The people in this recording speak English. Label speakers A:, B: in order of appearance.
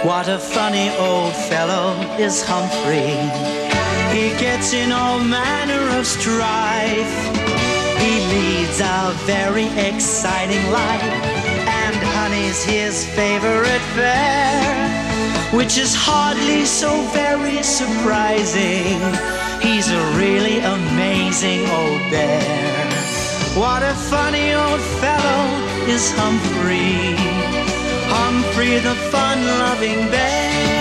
A: What a funny old fellow is Humphrey. He gets in all manner of strife. He leads a very exciting life, and honey's his favorite fare, which is hardly so very surprising. He's a really amazing old bear. What a funny old fellow is Humphrey, Humphrey the fun-loving bear.